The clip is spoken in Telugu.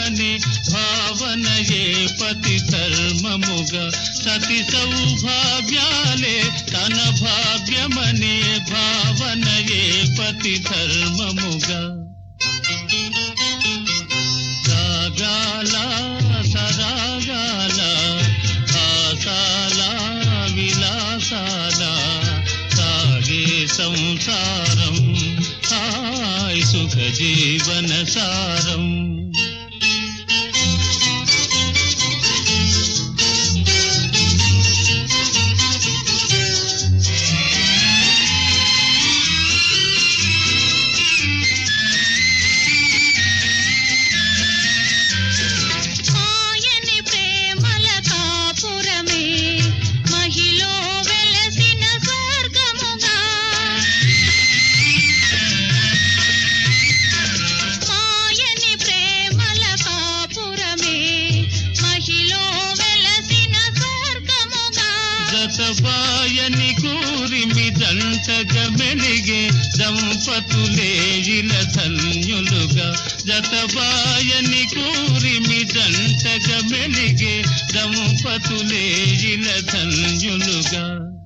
భాగ్యమనే భావనయే పతి ధర్మముగా సతి సౌభాగ్యాలే తన భాగ్యమనే భావనయే పతి ధర్మముగా రాగాల సరాగాల ఆసాల విలాసాల సాగే సంసారం హాయ్ సుఖ జీవన సారం జతబాయని కూరిమి జంటగా మెలిగే దంపతులే ఇల ధన్యులుగా జతబాయని కూరిమి జంటగా మెలిగే దంపతులే ఇల ధన్యులుగా